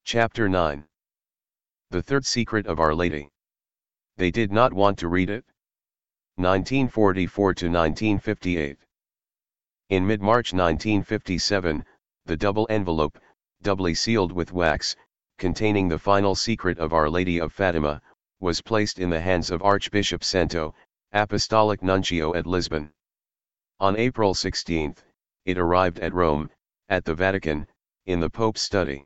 Chapter 9. The Third Secret of Our Lady. They did not want to read it. 1944 to 1958. In mid-March 1957, the double envelope, doubly sealed with wax, containing the final secret of Our Lady of Fatima, was placed in the hands of Archbishop Cento, Apostolic Nuncio at Lisbon. On April 16, it arrived at Rome, at the Vatican, in the Pope's study.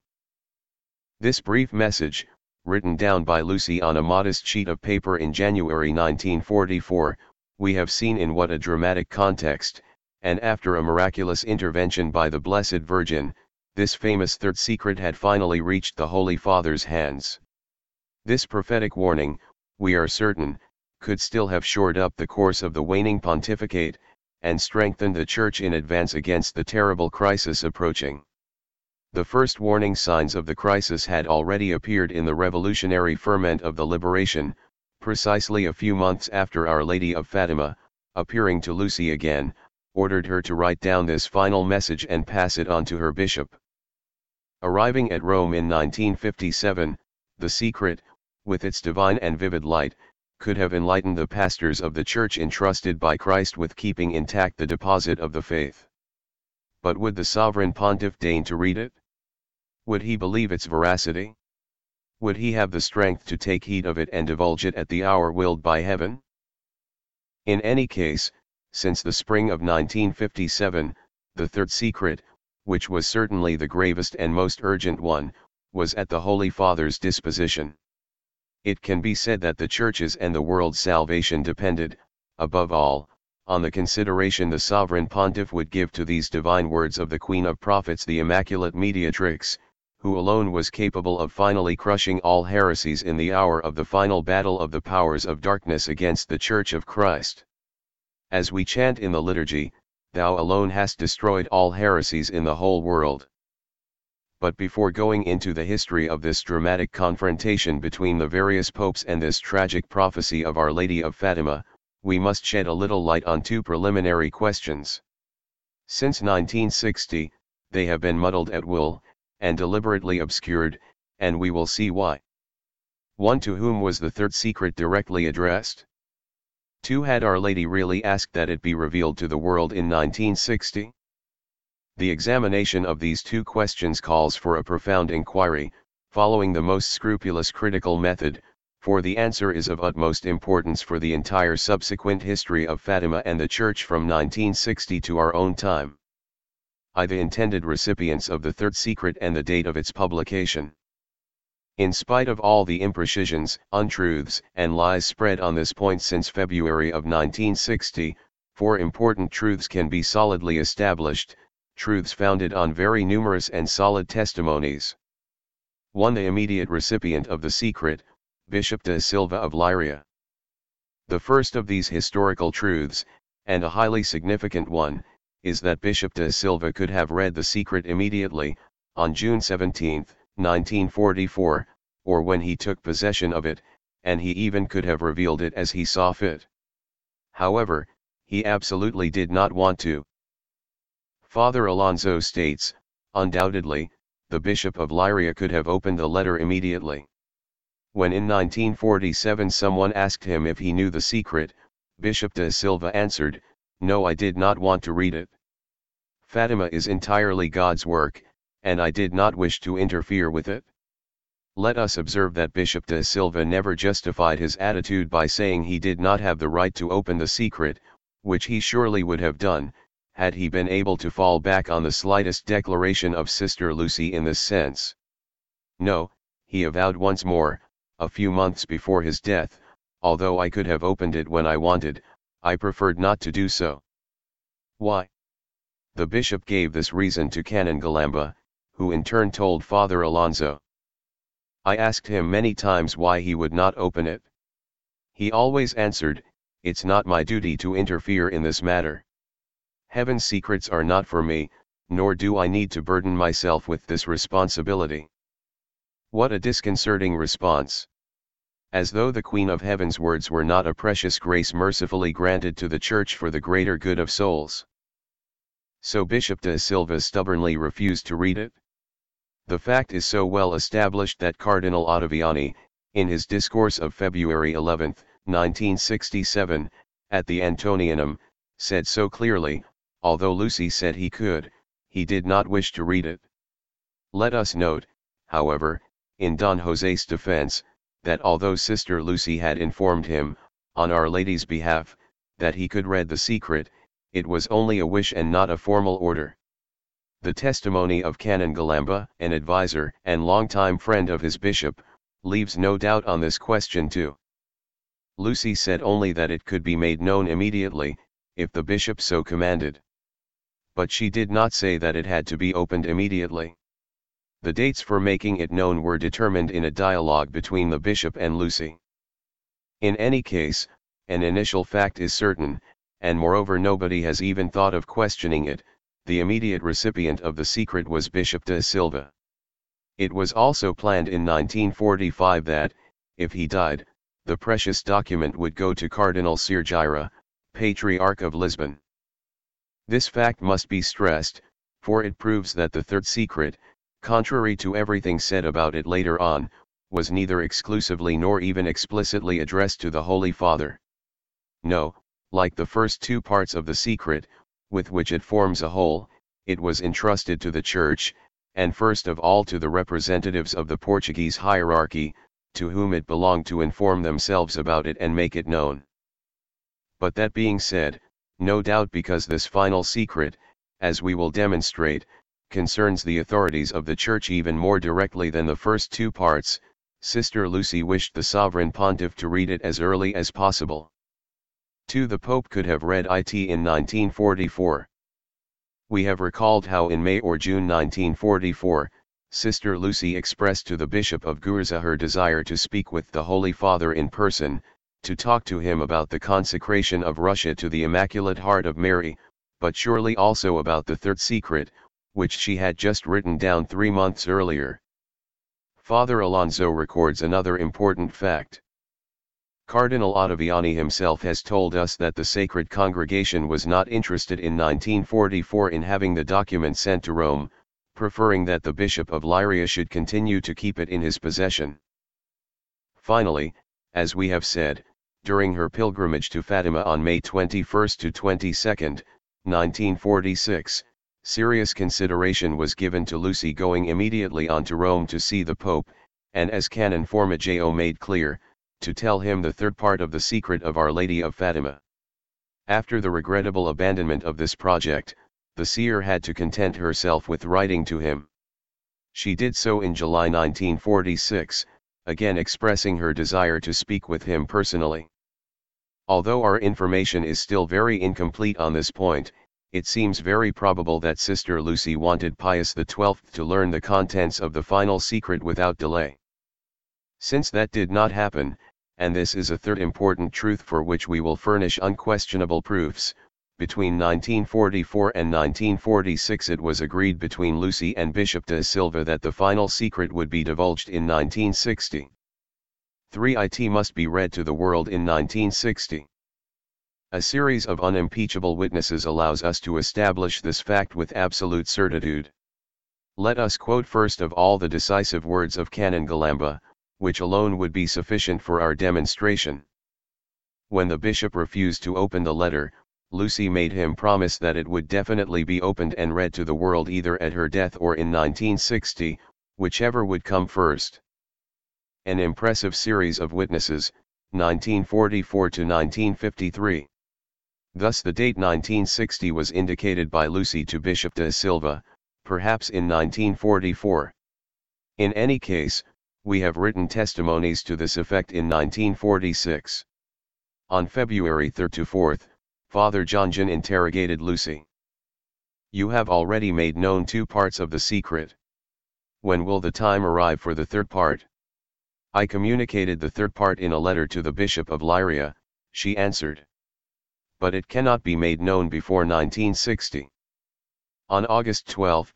This brief message, written down by Lucy on a modest sheet of paper in January 1944, we have seen in what a dramatic context, and after a miraculous intervention by the Blessed Virgin, this famous third secret had finally reached the Holy Father's hands. This prophetic warning, we are certain, could still have shored up the course of the waning pontificate, and strengthened the Church in advance against the terrible crisis approaching. The first warning signs of the crisis had already appeared in the revolutionary ferment of the liberation, precisely a few months after Our Lady of Fatima, appearing to Lucy again, ordered her to write down this final message and pass it on to her bishop. Arriving at Rome in 1957, the secret, with its divine and vivid light, could have enlightened the pastors of the Church entrusted by Christ with keeping intact the deposit of the faith. But would the sovereign pontiff deign to read it? Would he believe its veracity? Would he have the strength to take heed of it and divulge it at the hour willed by heaven? In any case, since the spring of 1957, the third secret, which was certainly the gravest and most urgent one, was at the Holy Father's disposition. It can be said that the Church's and the world's salvation depended, above all, on the consideration the sovereign pontiff would give to these divine words of the Queen of Prophets, the Immaculate Mediatrix, who alone was capable of finally crushing all heresies in the hour of the final battle of the powers of darkness against the Church of Christ. As we chant in the liturgy, "Thou alone hast destroyed all heresies in the whole world." But before going into the history of this dramatic confrontation between the various popes and this tragic prophecy of Our Lady of Fatima, we must shed a little light on two preliminary questions. Since 1960, they have been muddled at will, and deliberately obscured, and we will see why. 1. To whom was the third secret directly addressed? 2. Had Our Lady really asked that it be revealed to the world in 1960? The examination of these two questions calls for a profound inquiry, following the most scrupulous critical method, for the answer is of utmost importance for the entire subsequent history of Fatima and the Church from 1960 to our own time. The intended recipients of the third secret and the date of its publication. In spite of all the imprecisions, untruths, and lies spread on this point since February of 1960, 4 important truths can be solidly established, truths founded on very numerous and solid testimonies. 1. The immediate recipient of the secret, Bishop da Silva of Leiria. The first of these historical truths, and a highly significant one, is that Bishop da Silva could have read the secret immediately, on June 17, 1944, or when he took possession of it, and he even could have revealed it as he saw fit. However, he absolutely did not want to. Father Alonso states, undoubtedly, the Bishop of Leiria could have opened the letter immediately. When in 1947 someone asked him if he knew the secret, Bishop da Silva answered, "No, I did not want to read it. Fatima is entirely God's work, and I did not wish to interfere with it." Let us observe that Bishop da Silva never justified his attitude by saying he did not have the right to open the secret, which he surely would have done, had he been able to fall back on the slightest declaration of Sister Lucy in this sense. No, he avowed once more, a few months before his death, although I could have opened it when I wanted, I preferred not to do so. Why? The bishop gave this reason to Canon Galamba, who in turn told Father Alonso. I asked him many times why he would not open it. He always answered, "It's not my duty to interfere in this matter. Heaven's secrets are not for me, nor do I need to burden myself with this responsibility." What a disconcerting response! As though the Queen of Heaven's words were not a precious grace mercifully granted to the Church for the greater good of souls. So Bishop da Silva stubbornly refused to read it. The fact is so well established that Cardinal Ottaviani, in his discourse of February 11, 1967, at the Antonianum, said so clearly, although Lucy said he could, he did not wish to read it. Let us note, however, in Don Jose's defense, that although Sister Lucy had informed him, on Our Lady's behalf, that he could read the secret, it was only a wish and not a formal order. The testimony of Canon Galamba, an advisor and longtime friend of his bishop, leaves no doubt on this question too. Lucy said only that it could be made known immediately, if the bishop so commanded. But she did not say that it had to be opened immediately. The dates for making it known were determined in a dialogue between the bishop and Lucy. In any case, an initial fact is certain, and moreover nobody has even thought of questioning it: the immediate recipient of the secret was Bishop da Silva. It was also planned in 1945 that, if he died, the precious document would go to Cardinal Sirgira, Patriarch of Lisbon. This fact must be stressed, for it proves that the third secret, contrary to everything said about it later on, was neither exclusively nor even explicitly addressed to the Holy Father. No, like the first two parts of the secret, with which it forms a whole, it was entrusted to the Church, and first of all to the representatives of the Portuguese hierarchy, to whom it belonged to inform themselves about it and make it known. But that being said, no doubt because this final secret, as we will demonstrate, concerns the authorities of the Church even more directly than the first two parts, Sister Lucy wished the Sovereign Pontiff to read it as early as possible. 2. The Pope could have read it in 1944. We have recalled how in May or June 1944, Sister Lucy expressed to the Bishop of Gurza her desire to speak with the Holy Father in person, to talk to him about the consecration of Russia to the Immaculate Heart of Mary, but surely also about the third secret, which she had just written down 3 months earlier. Father Alonso records another important fact. Cardinal Ottaviani himself has told us that the Sacred Congregation was not interested in 1944 in having the document sent to Rome, preferring that the Bishop of Leiria should continue to keep it in his possession. Finally, as we have said, during her pilgrimage to Fatima on May 21 to 22, 1946, serious consideration was given to Lucy going immediately on to Rome to see the Pope, and as Canon Formiggio made clear, to tell him the third part of the secret of Our Lady of Fatima. After the regrettable abandonment of this project, the seer had to content herself with writing to him. She did so in July 1946, again expressing her desire to speak with him personally. Although our information is still very incomplete on this point, it seems very probable that Sister Lucy wanted Pius XII to learn the contents of the final secret without delay. Since that did not happen, and this is a third important truth for which we will furnish unquestionable proofs, between 1944 and 1946 it was agreed between Lucy and Bishop da Silva that the final secret would be divulged in 1960. 3. It must be read to the world in 1960. A series of unimpeachable witnesses allows us to establish this fact with absolute certitude. Let us quote first of all the decisive words of Canon Galamba, which alone would be sufficient for our demonstration. When the bishop refused to open the letter, Lucy made him promise that it would definitely be opened and read to the world either at her death or in 1960, whichever would come first. An impressive series of witnesses, 1944 to 1953. Thus the date 1960 was indicated by Lucy to Bishop da Silva, perhaps in 1944. In any case, we have written testimonies to this effect in 1946. On February 3 to 4, Father Jonjon interrogated Lucy. You have already made known 2 parts of the secret. When will the time arrive for the third part? I communicated the third part in a letter to the Bishop of Leiria, she answered. But it cannot be made known before 1960. On August 12,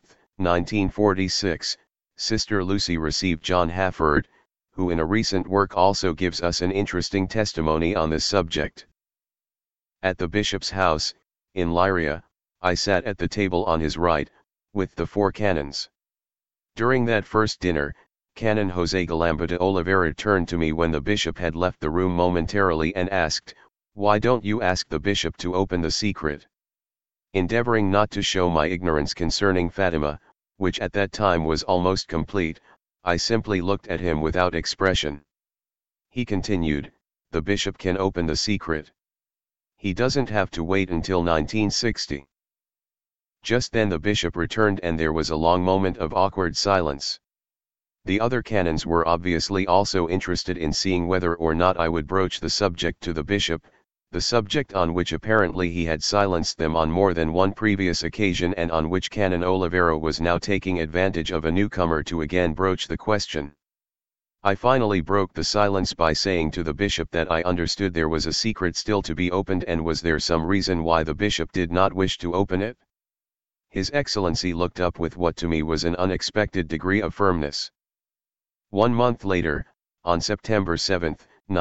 1946, Sister Lucy received John Hafford, who in a recent work also gives us an interesting testimony on this subject. At the bishop's house, in Leiria, I sat at the table on his right, with the 4 canons. During that first dinner, Canon José Galamba de Oliveira turned to me when the bishop had left the room momentarily and asked, "Why don't you ask the bishop to open the secret?" Endeavoring not to show my ignorance concerning Fatima, which at that time was almost complete, I simply looked at him without expression. He continued, "The bishop can open the secret. He doesn't have to wait until 1960. Just then the bishop returned and there was a long moment of awkward silence. The other canons were obviously also interested in seeing whether or not I would broach the subject to the bishop, the subject on which apparently he had silenced them on more than one previous occasion and on which Canon Oliveira was now taking advantage of a newcomer to again broach the question. I finally broke the silence by saying to the bishop that I understood there was a secret still to be opened, and was there some reason why the bishop did not wish to open it? His Excellency looked up with what to me was an unexpected degree of firmness. 1 month later, on September 7,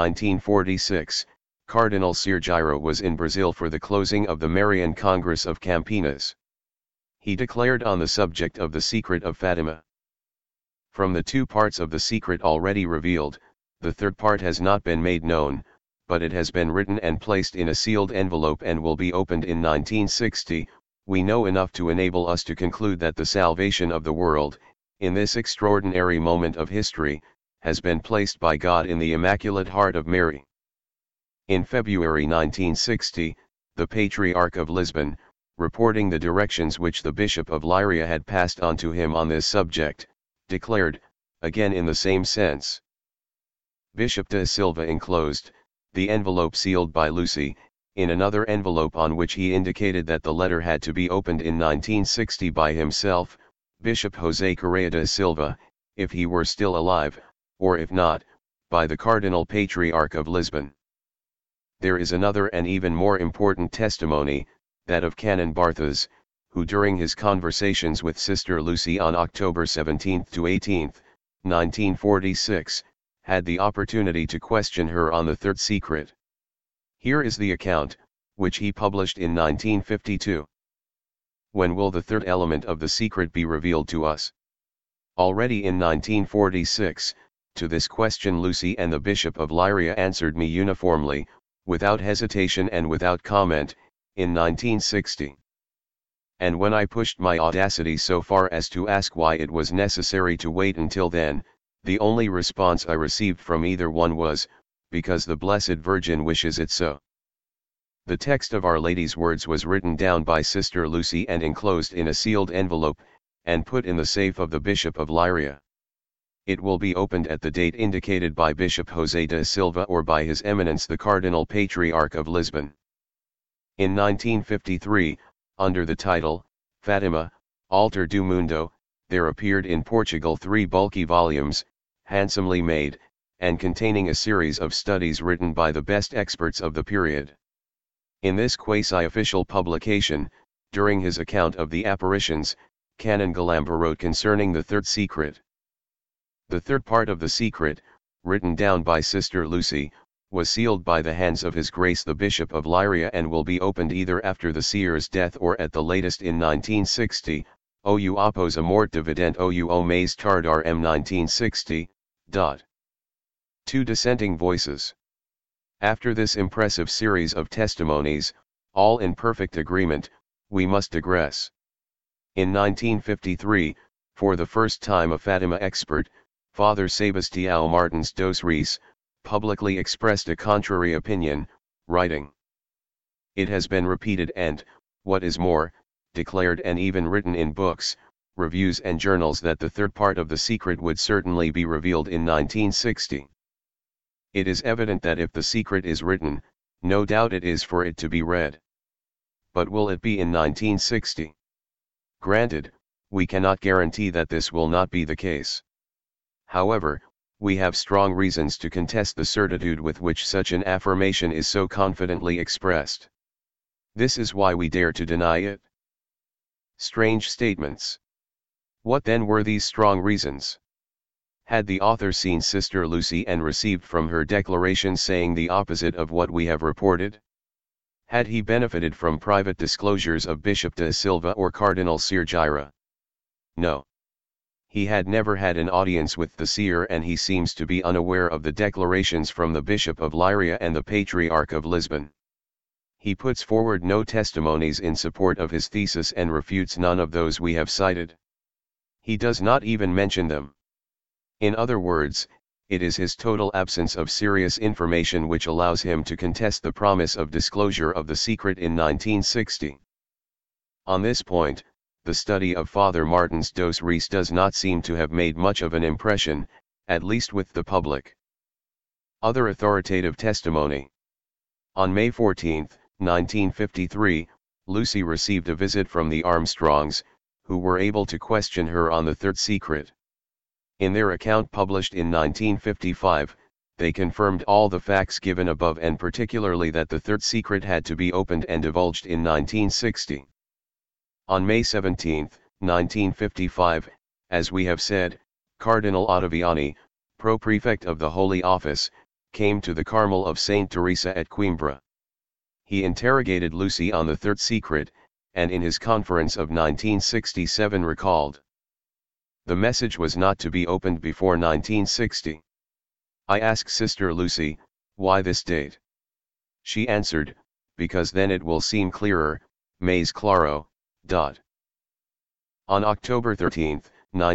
1946, Cardinal Sergiero was in Brazil for the closing of the Marian Congress of Campinas. He declared on the subject of the secret of Fatima. From the 2 parts of the secret already revealed, the third part has not been made known, but it has been written and placed in a sealed envelope and will be opened in 1960. We know enough to enable us to conclude that the salvation of the world, in this extraordinary moment of history, has been placed by God in the Immaculate Heart of Mary. In February 1960, the Patriarch of Lisbon, reporting the directions which the Bishop of Leiria had passed on to him on this subject, declared, again in the same sense. Bishop da Silva enclosed, the envelope sealed by Lucy, in another envelope on which he indicated that the letter had to be opened in 1960 by himself, Bishop José Correa da Silva, if he were still alive, or if not, by the Cardinal Patriarch of Lisbon. There is another and even more important testimony, that of Canon Barthes, who during his conversations with Sister Lucy on October 17 to 18, 1946, had the opportunity to question her on the third secret. Here is the account, which he published in 1952. When will the third element of the secret be revealed to us? Already in 1946, to this question Lucy and the Bishop of Leiria answered me uniformly, without hesitation and without comment, in 1960. And when I pushed my audacity so far as to ask why it was necessary to wait until then, the only response I received from either one was, "Because the Blessed Virgin wishes it so." The text of Our Lady's words was written down by Sister Lucy and enclosed in a sealed envelope, and put in the safe of the Bishop of Leiria. It will be opened at the date indicated by Bishop José da Silva or by His Eminence the Cardinal Patriarch of Lisbon. In 1953, under the title, Fatima, Altar do Mundo, there appeared in Portugal 3 bulky volumes, handsomely made, and containing a series of studies written by the best experts of the period. In this quasi-official publication, during his account of the apparitions, Canon Galamba wrote concerning the third secret. The third part of the secret, written down by Sister Lucy, was sealed by the hands of His Grace the Bishop of Leiria and will be opened either after the seer's death or at the latest in 1960, ou após a morte dividend ou o mais tardar m 1960. 2 dissenting voices. After this impressive series of testimonies, all in perfect agreement, we must digress. In 1953, for the first time a Fatima expert, Father Sebastião Martins dos Reis, publicly expressed a contrary opinion, writing, "It has been repeated and, what is more, declared and even written in books, reviews and journals that the third part of the secret would certainly be revealed in 1960. It is evident that if the secret is written, no doubt it is for it to be read. But will it be in 1960? Granted, we cannot guarantee that this will not be the case. However, we have strong reasons to contest the certitude with which such an affirmation is so confidently expressed. This is why we dare to deny it." Strange statements. What then were these strong reasons? Had the author seen Sister Lucy and received from her declaration saying the opposite of what we have reported? Had he benefited from private disclosures of Bishop da Silva or Cardinal Sergiero? No. He had never had an audience with the seer, and he seems to be unaware of the declarations from the Bishop of Leiria and the Patriarch of Lisbon. He puts forward no testimonies in support of his thesis and refutes none of those we have cited. He does not even mention them. In other words, it is his total absence of serious information which allows him to contest the promise of disclosure of the secret in 1960. On this point, the study of Father Martins dos Reis does not seem to have made much of an impression, at least with the public. Other authoritative testimony. On May 14, 1953, Lucy received a visit from the Armstrongs, who were able to question her on the third secret. In their account published in 1955, they confirmed all the facts given above, and particularly that the third secret had to be opened and divulged in 1960. On May 17, 1955, as we have said, Cardinal Ottaviani, pro-prefect of the Holy Office, came to the Carmel of Saint Teresa at Coimbra. He interrogated Lucy on the third secret, and in his conference of 1967 recalled, "The message was not to be opened before 1960. I asked Sister Lucy, why this date? She answered, because then it will seem clearer, mais claro. On October 13,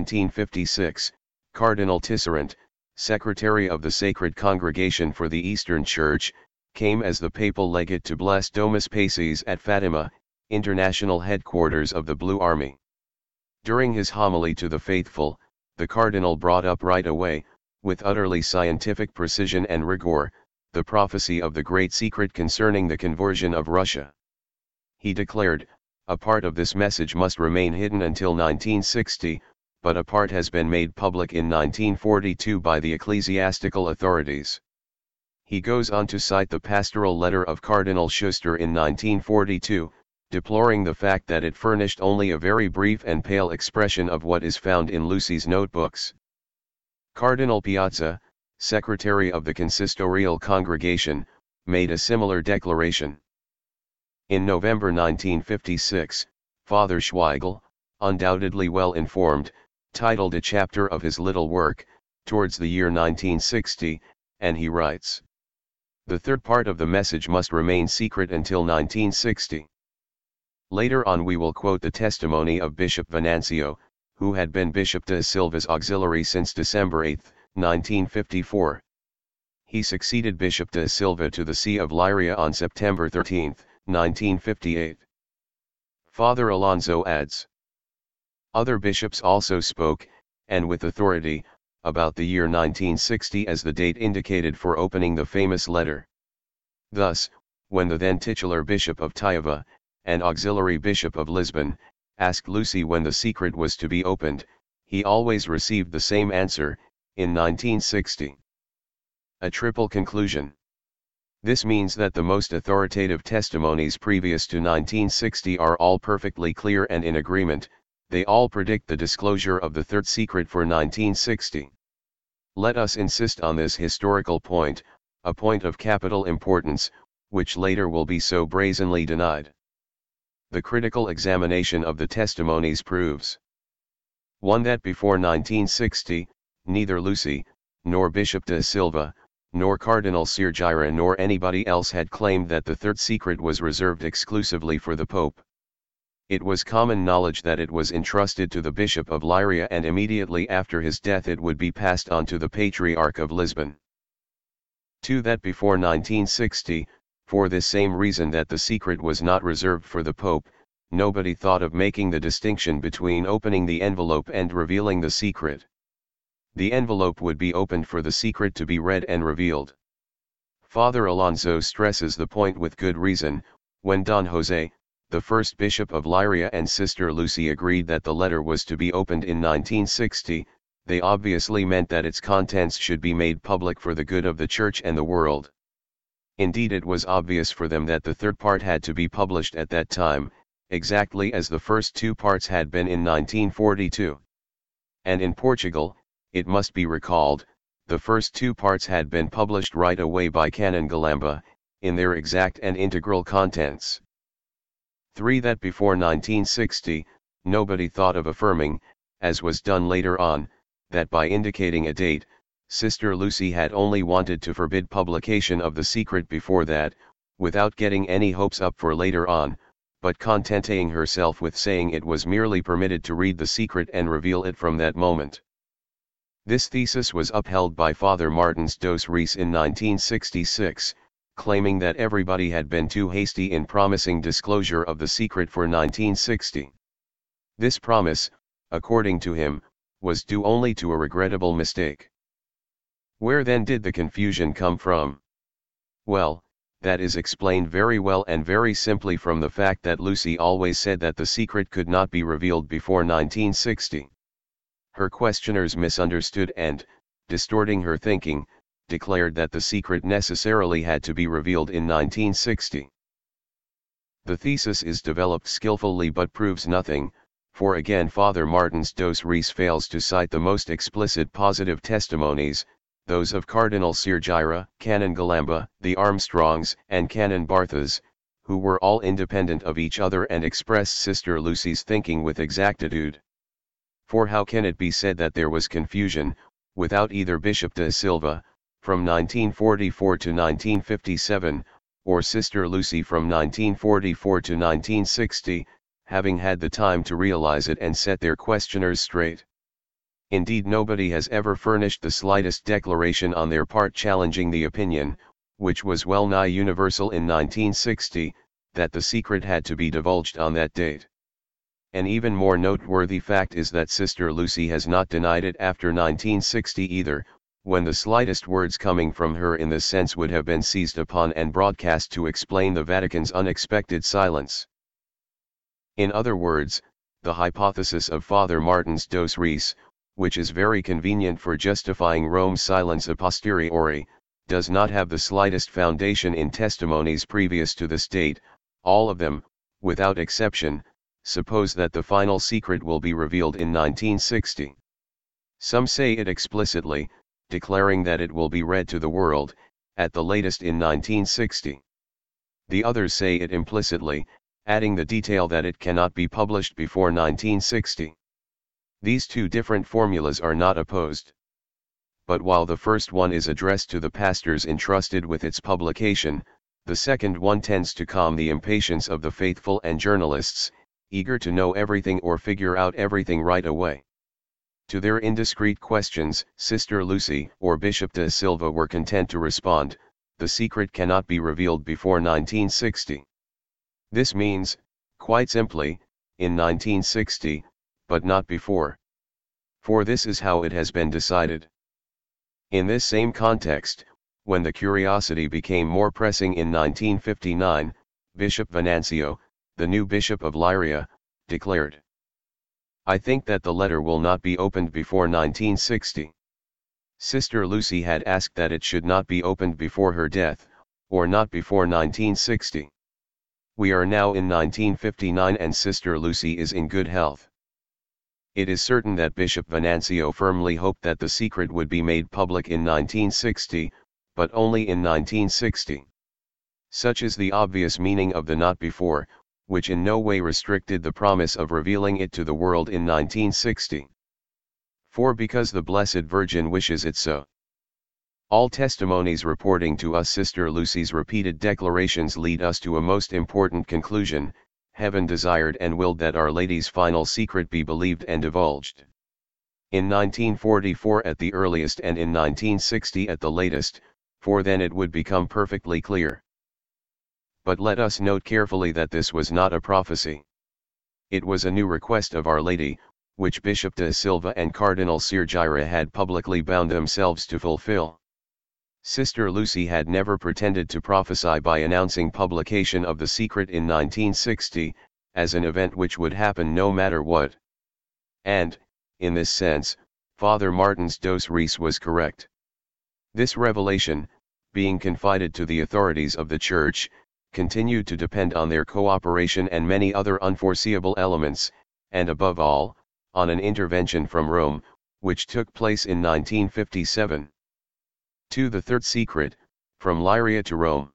1956, Cardinal Tisserant, Secretary of the Sacred Congregation for the Eastern Church, came as the papal legate to bless Domus Pacis at Fatima, international headquarters of the Blue Army. During his homily to the faithful, the cardinal brought up right away, with utterly scientific precision and rigor, the prophecy of the Great Secret concerning the conversion of Russia. He declared, a part of this message must remain hidden until 1960, but a part has been made public in 1942 by the ecclesiastical authorities. He goes on to cite the pastoral letter of Cardinal Schuster in 1942, deploring the fact that it furnished only a very brief and pale expression of what is found in Lucy's notebooks. Cardinal Piazza, Secretary of the Consistorial Congregation, made a similar declaration. In November 1956, Father Schweigel, undoubtedly well informed, titled a chapter of his little work, Towards the Year 1960, and he writes, "The third part of the message must remain secret until 1960. Later on we will quote the testimony of Bishop Venancio, who had been Bishop de Silva's auxiliary since December 8, 1954. He succeeded Bishop de Silva to the See of Leiria on September 13, 1958. Father Alonso adds, "Other bishops also spoke, and with authority, about the year 1960 as the date indicated for opening the famous letter. Thus, when the then titular Bishop of Taiva, and auxiliary Bishop of Lisbon, asked Lucy when the secret was to be opened, he always received the same answer, in 1960. A triple conclusion. This means that the most authoritative testimonies previous to 1960 are all perfectly clear and in agreement, they all predict the disclosure of the third secret for 1960. Let us insist on this historical point, a point of capital importance, which later will be so brazenly denied. The critical examination of the testimonies proves 1. That before 1960, neither Lucy, nor Bishop de Silva, nor Cardinal Sirgira nor anybody else had claimed that the third secret was reserved exclusively for the Pope. It was common knowledge that it was entrusted to the Bishop of Leiria, and immediately after his death it would be passed on to the Patriarch of Lisbon. 2. That before 1960, for this same reason that the secret was not reserved for the Pope, nobody thought of making the distinction between opening the envelope and revealing the secret. The envelope would be opened for the secret to be read and revealed. Father Alonso stresses the point with good reason. When Don Jose, the first Bishop of Leiria, and Sister Lucy agreed that the letter was to be opened in 1960, they obviously meant that its contents should be made public for the good of the Church and the world. Indeed, it was obvious for them that the third part had to be published at that time, exactly as the first two parts had been in 1942. And in Portugal, it must be recalled, the first two parts had been published right away by Canon Galamba, in their exact and integral contents. 3. That before 1960, nobody thought of affirming, as was done later on, that by indicating a date, Sister Lucy had only wanted to forbid publication of the secret before that, without getting any hopes up for later on, but contenting herself with saying it was merely permitted to read the secret and reveal it from that moment. This thesis was upheld by Father Martins dos Reis in 1966, claiming that everybody had been too hasty in promising disclosure of the secret for 1960. This promise, according to him, was due only to a regrettable mistake. Where then did the confusion come from? Well, that is explained very well and very simply from the fact that Lucy always said that the secret could not be revealed before 1960. Her questioners misunderstood and, distorting her thinking, declared that the secret necessarily had to be revealed in 1960. The thesis is developed skillfully but proves nothing, for again Father Martins dos Reis fails to cite the most explicit positive testimonies, those of Cardinal Sirgira, Canon Galamba, the Armstrongs, and Canon Barthas, who were all independent of each other and expressed Sister Lucy's thinking with exactitude. For how can it be said that there was confusion, without either Bishop da Silva, from 1944 to 1957, or Sister Lucy from 1944 to 1960, having had the time to realize it and set their questioners straight? Indeed, nobody has ever furnished the slightest declaration on their part challenging the opinion, which was well nigh universal in 1960, that the secret had to be divulged on that date. An even more noteworthy fact is that Sister Lucy has not denied it after 1960 either, when the slightest words coming from her in this sense would have been seized upon and broadcast to explain the Vatican's unexpected silence. In other words, the hypothesis of Father Martins dos Reis, which is very convenient for justifying Rome's silence a posteriori, does not have the slightest foundation in testimonies previous to this date. All of them, without exception, suppose that the final secret will be revealed in 1960. Some say it explicitly, declaring that it will be read to the world, at the latest in 1960. The others say it implicitly, adding the detail that it cannot be published before 1960. These two different formulas are not opposed. But while the first one is addressed to the pastors entrusted with its publication, the second one tends to calm the impatience of the faithful and journalists, eager to know everything or figure out everything right away. To their indiscreet questions, Sister Lucy or Bishop da Silva were content to respond, the secret cannot be revealed before 1960. This means, quite simply, in 1960, but not before. For this is how it has been decided. In this same context, when the curiosity became more pressing in 1959, Bishop Venancio, the new Bishop of Leiria, declared, "I think that the letter will not be opened before 1960. Sister Lucy had asked that it should not be opened before her death, or not before 1960. We are now in 1959 and Sister Lucy is in good health." It is certain that Bishop Venancio firmly hoped that the secret would be made public in 1960, but only in 1960. Such is the obvious meaning of the not before, which in no way restricted the promise of revealing it to the world in 1960. For because the Blessed Virgin wishes it so. All testimonies reporting to us Sister Lucy's repeated declarations lead us to a most important conclusion. Heaven desired and willed that Our Lady's final secret be believed and divulged. In 1944 at the earliest and in 1960 at the latest, for then it would become perfectly clear. But let us note carefully that this was not a prophecy. It was a new request of Our Lady, which Bishop da Silva and Cardinal Sirgira had publicly bound themselves to fulfill. Sister Lucy had never pretended to prophesy by announcing publication of the secret in 1960, as an event which would happen no matter what. And, in this sense, Father Martins dos Reis was correct. This revelation, being confided to the authorities of the Church, continued to depend on their cooperation and many other unforeseeable elements, and above all, on an intervention from Rome, which took place in 1957. To the third secret, from Leiria to Rome.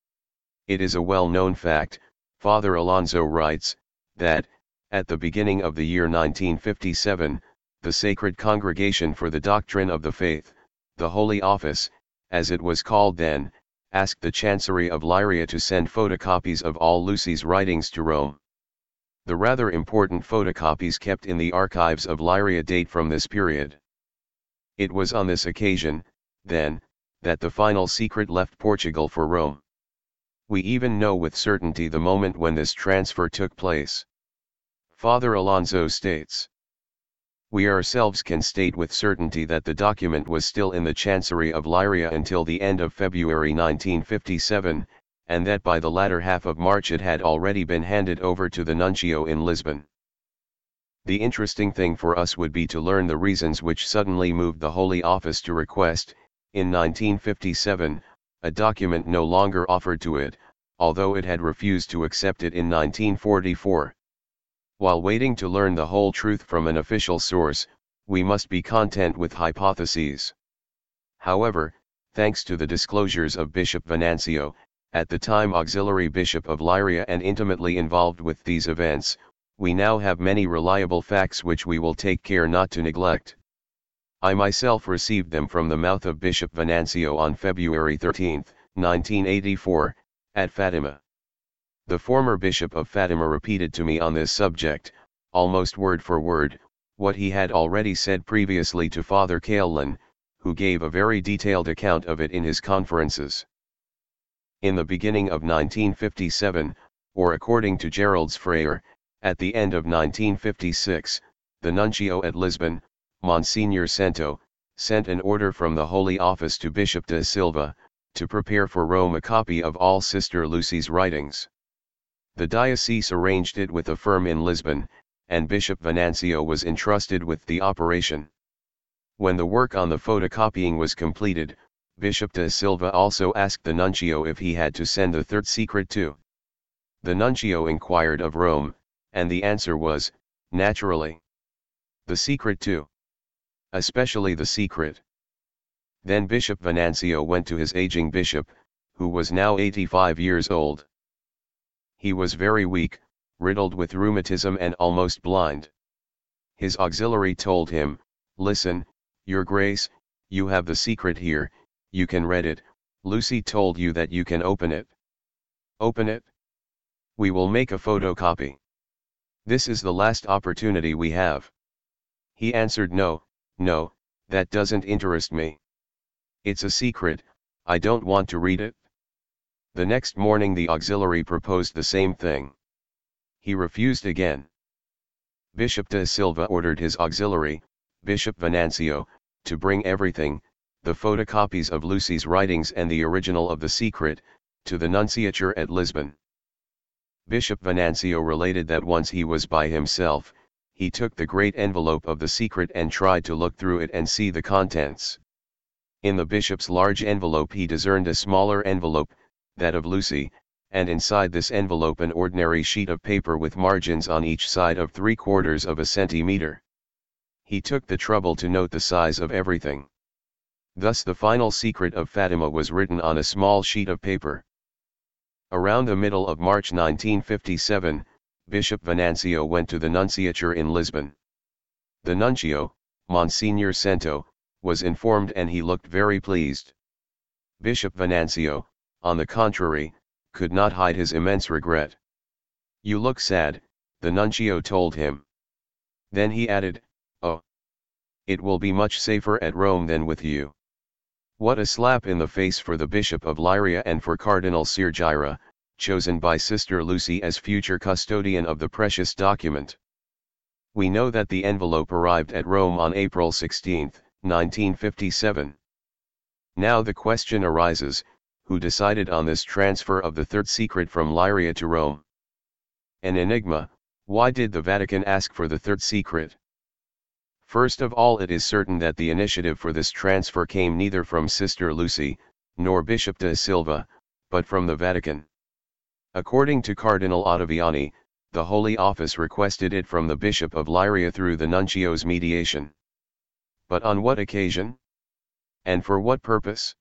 It is a well-known fact, Father Alonso writes, that, at the beginning of the year 1957, the Sacred Congregation for the Doctrine of the Faith, the Holy Office, as it was called then, asked the Chancery of Lyria to send photocopies of all Lucy's writings to Rome. The rather important photocopies kept in the archives of Lyria date from this period. It was on this occasion, then, that the final secret left Portugal for Rome. We even know with certainty the moment when this transfer took place. Father Alonso states, "We ourselves can state with certainty that the document was still in the Chancery of Lyria until the end of February 1957, and that by the latter half of March it had already been handed over to the nuncio in Lisbon." The interesting thing for us would be to learn the reasons which suddenly moved the Holy Office to request, in 1957, a document no longer offered to it, although it had refused to accept it in 1944. While waiting to learn the whole truth from an official source, we must be content with hypotheses. However, thanks to the disclosures of Bishop Venancio, at the time auxiliary bishop of Lyria and intimately involved with these events, we now have many reliable facts which we will take care not to neglect. I myself received them from the mouth of Bishop Venancio on February 13, 1984, at Fatima. The former bishop of Fatima repeated to me on this subject, almost word for word, what he had already said previously to Father Kaelin, who gave a very detailed account of it in his conferences. In the beginning of 1957, or according to Gerald's Freyer, at the end of 1956, the nuncio at Lisbon, Monsignor Cento, sent an order from the Holy Office to Bishop da Silva, to prepare for Rome a copy of all Sister Lucy's writings. The diocese arranged it with a firm in Lisbon, and Bishop Venancio was entrusted with the operation. When the work on the photocopying was completed, Bishop da Silva also asked the nuncio if he had to send the third secret too. The nuncio inquired of Rome, and the answer was, naturally. The secret too. Especially the secret. Then Bishop Venancio went to his aging bishop, who was now 85 years old. He was very weak, riddled with rheumatism and almost blind. His auxiliary told him, "Listen, Your Grace, you have the secret here, you can read it. Lucy told you that you can open it. Open it? We will make a photocopy. This is the last opportunity we have." He answered, "No, no, that doesn't interest me. It's a secret, I don't want to read it." The next morning the auxiliary proposed the same thing. He refused again. Bishop da Silva ordered his auxiliary, Bishop Venancio, to bring everything, the photocopies of Lucy's writings and the original of the secret, to the nunciature at Lisbon. Bishop Venancio related that once he was by himself, he took the great envelope of the secret and tried to look through it and see the contents. In the bishop's large envelope he discerned a smaller envelope, that of Lucy, and inside this envelope an ordinary sheet of paper with margins on each side of 3/4 of a centimeter. He took the trouble to note the size of everything. Thus the final secret of Fatima was written on a small sheet of paper. Around the middle of March 1957, Bishop Venancio went to the nunciature in Lisbon. The nuncio, Monsignor Cento, was informed and he looked very pleased. Bishop Venancio, on the contrary, could not hide his immense regret. "You look sad," the nuncio told him. Then he added, "Oh, it will be much safer at Rome than with you." What a slap in the face for the Bishop of Lyria and for Cardinal Sirgira, chosen by Sister Lucy as future custodian of the precious document. We know that the envelope arrived at Rome on April 16, 1957. Now the question arises, who decided on this transfer of the third secret from Lyria to Rome? An enigma. Why did the Vatican ask for the third secret? First of all, it is certain that the initiative for this transfer came neither from Sister Lucy, nor Bishop da Silva, but from the Vatican. According to Cardinal Ottaviani, the Holy Office requested it from the Bishop of Lyria through the nuncio's mediation. But on what occasion? And for what purpose?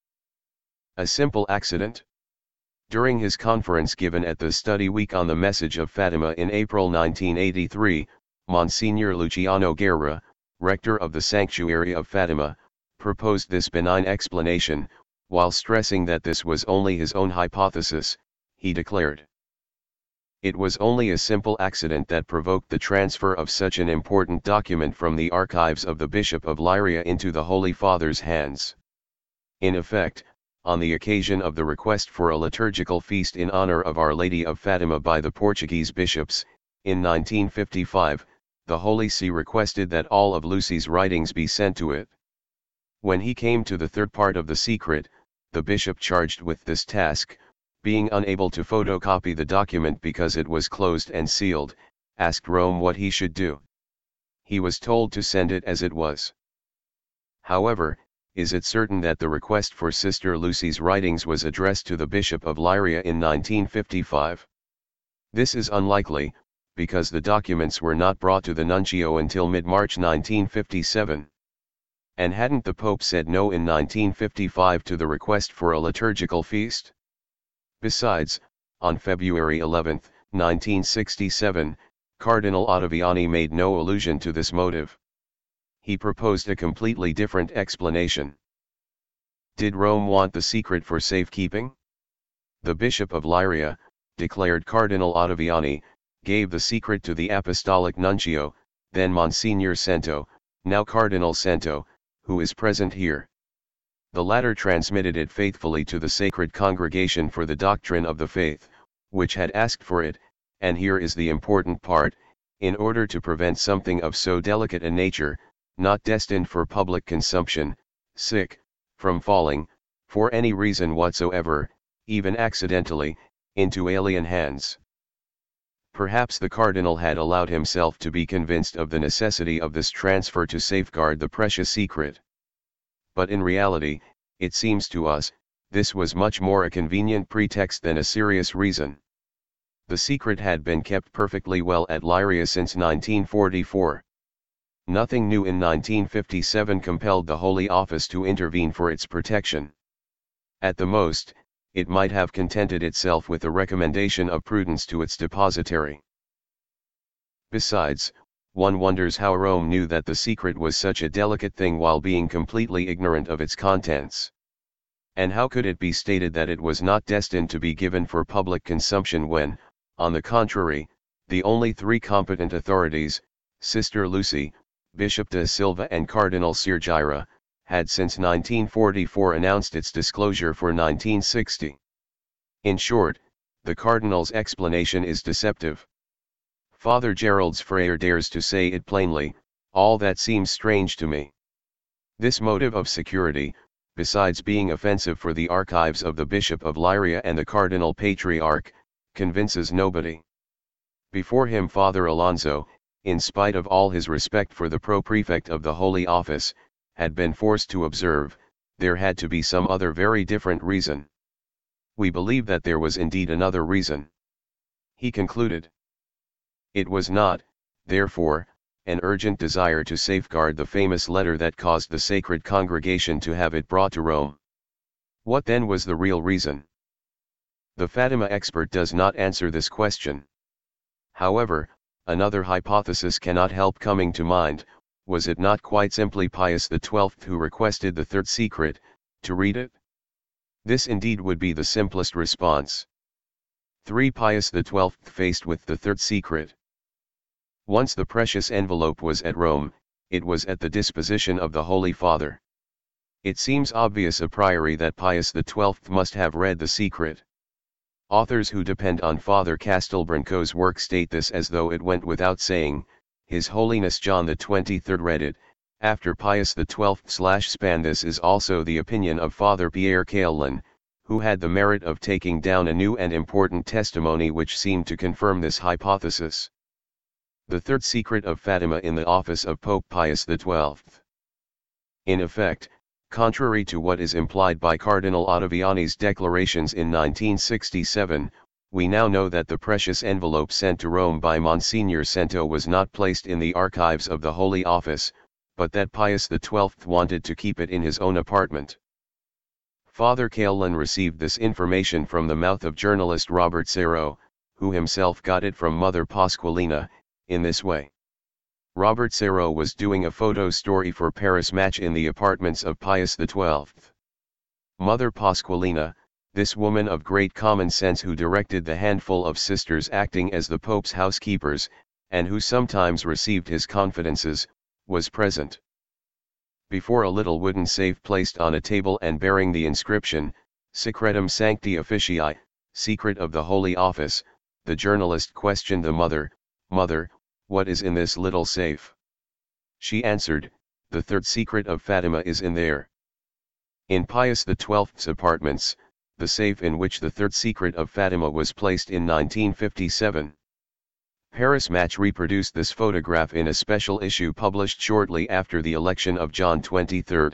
A simple accident? During his conference given at the Study Week on the Message of Fatima in April 1983, Monsignor Luciano Guerra, rector of the sanctuary of Fatima, proposed this benign explanation. While stressing that this was only his own hypothesis, he declared, "It was only a simple accident that provoked the transfer of such an important document from the archives of the Bishop of Leiria into the Holy Father's hands." In effect, on the occasion of the request for a liturgical feast in honor of Our Lady of Fatima by the Portuguese bishops, in 1955, the Holy See requested that all of Lucy's writings be sent to it. When he came to the third part of the secret, the bishop charged with this task, being unable to photocopy the document because it was closed and sealed, asked Rome what he should do. He was told to send it as it was. However, is it certain that the request for Sister Lucy's writings was addressed to the Bishop of Leiria in 1955? This is unlikely, because the documents were not brought to the nuncio until mid-March 1957. And hadn't the Pope said no in 1955 to the request for a liturgical feast? Besides, on February 11, 1967, Cardinal Ottaviani made no allusion to this motive. He proposed a completely different explanation. Did Rome want the secret for safekeeping? The Bishop of Leiria, declared Cardinal Ottaviani, gave the secret to the Apostolic Nuncio, then Monsignor Cento, now Cardinal Cento, who is present here. The latter transmitted it faithfully to the Sacred Congregation for the Doctrine of the Faith, which had asked for it, and here is the important part: in order to prevent something of so delicate a nature, not destined for public consumption, from falling, for any reason whatsoever, even accidentally, into alien hands. Perhaps the Cardinal had allowed himself to be convinced of the necessity of this transfer to safeguard the precious secret. But in reality, it seems to us, this was much more a convenient pretext than a serious reason. The secret had been kept perfectly well at Leiria since 1944. Nothing new in 1957 compelled the Holy Office to intervene for its protection. At the most, it might have contented itself with a recommendation of prudence to its depositary. Besides, one wonders how Rome knew that the secret was such a delicate thing while being completely ignorant of its contents. And how could it be stated that it was not destined to be given for public consumption when, on the contrary, the only three competent authorities, Sister Lucy, Bishop da Silva and Cardinal Sirgira, had since 1944 announced its disclosure for 1960. In short, the Cardinal's explanation is deceptive. Father Gerald's Frere dares to say it plainly: all that seems strange to me. This motive of security, besides being offensive for the archives of the Bishop of Leiria and the Cardinal Patriarch, convinces nobody. Before him Father Alonso, in spite of all his respect for the Pro-Prefect of the Holy Office, had been forced to observe, there had to be some other very different reason. We believe that there was indeed another reason. He concluded. It was not, therefore, an urgent desire to safeguard the famous letter that caused the Sacred Congregation to have it brought to Rome. What then was the real reason? The Fatima expert does not answer this question. However, another hypothesis cannot help coming to mind: was it not quite simply Pius XII who requested the third secret, to read it? This indeed would be the simplest response. 3. Pius XII faced with the third secret. Once the precious envelope was at Rome, it was at the disposition of the Holy Father. It seems obvious a priori that Pius XII must have read the secret. Authors who depend on Father Castelbranco's work state this as though it went without saying: His Holiness John XXIII read it, after Pius XII/span. This is also the opinion of Father Pierre Caillin, who had the merit of taking down a new and important testimony which seemed to confirm this hypothesis. The third secret of Fatima in the office of Pope Pius XII. In effect, contrary to what is implied by Cardinal Ottaviani's declarations in 1967, we now know that the precious envelope sent to Rome by Monsignor Cento was not placed in the archives of the Holy Office, but that Pius XII wanted to keep it in his own apartment. Father Caillin received this information from the mouth of journalist Robert Serrault, who himself got it from Mother Pasqualina, in this way. Robert Serrault was doing a photo story for Paris Match in the apartments of Pius XII. Mother Pasqualina, this woman of great common sense who directed the handful of sisters acting as the Pope's housekeepers, and who sometimes received his confidences, was present. Before a little wooden safe placed on a table and bearing the inscription, Secretum Sancti Officii, Secret of the Holy Office, the journalist questioned the mother, "Mother, what is in this little safe?" She answered, "The third secret of Fatima is in there." In Pius XII's apartments, the safe in which the third secret of Fatima was placed in 1957. Paris Match reproduced this photograph in a special issue published shortly after the election of John XXIII.